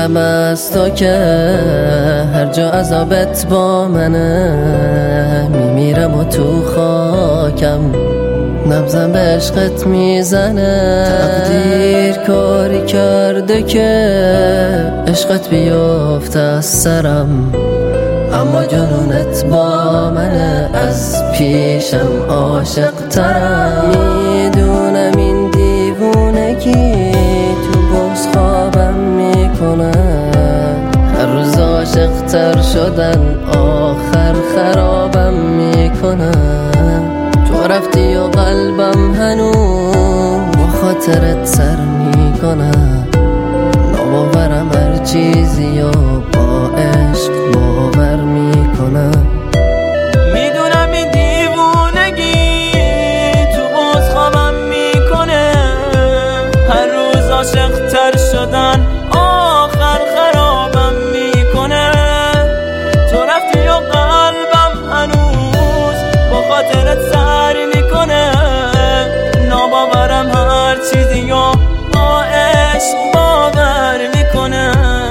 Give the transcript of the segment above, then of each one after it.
میگیرم از تو که هر جا عذابت با منه، میمیرم و تو خاکم نبضم به عشقت میزنه. تقدیر کاری کرده که عشقت بیفته از سرم، اما جنونت با منه، از پیشم عاشق ترم. میدونم این دیوونگی تو بغض خوابم میکنه، هر روز عاشق تر شدن آخر خرابم میکنه. تو رفتی و قلبم هنوز با خاطرت سر میکنه، ناباورم هر چیزی و با عشق باور میکنه. میدونم این دیوونگی تو باز خوابم میکنه، هر روز عاشق تر شدن آخر خرابم میکنه. تو رفتی و قلبم هنوز با خاطرت سر میکنه، ناباورم هر چیزی و با عشق باور میکنه.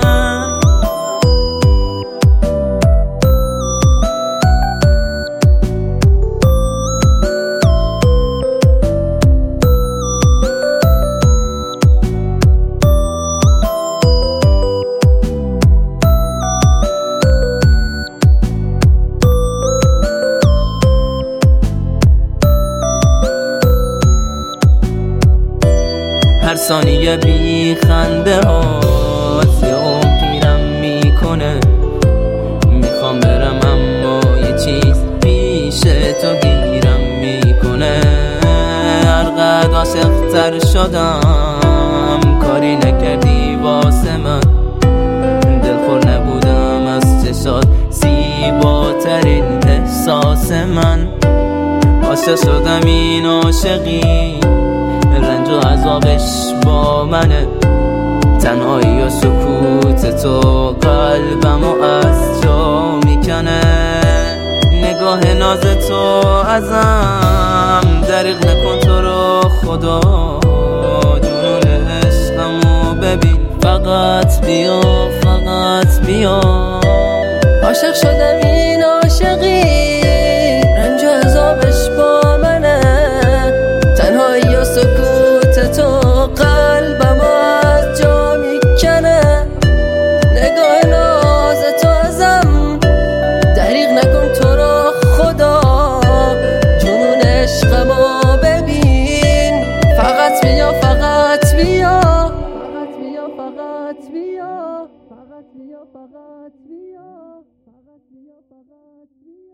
هر ثانیه بی خنده هاست یه پیرم میکنه. میخوام برم اما یه چیز پیش تو گیرم میکنه. هر قد عاشق تر شدم کاری نکردی واسه من، دلخور نبودم از چشات زیباترین احساس من. عاشق شدم این عاشقی رنج و عذابش با منه، تنهایی و سکوت تو قلبمو از جا میکنه. نگاه ناز تو ازم دریغ نکن تو رو خدا، جنون عشقمو ببین فقط بیا فقط بیا. عاشق شدم این عاشقی رنج و عذابش با منه، تنهایی و سکوت تو قلبم از جا میکنه. نگاه ناز تو ازم دریغ نکن تو رو خدا، جنون عشقمو ببین فقط بیا فقط بیا فقط بیا فقط بیا فقط بیا فقط بیا فقط بیا فقط بیا.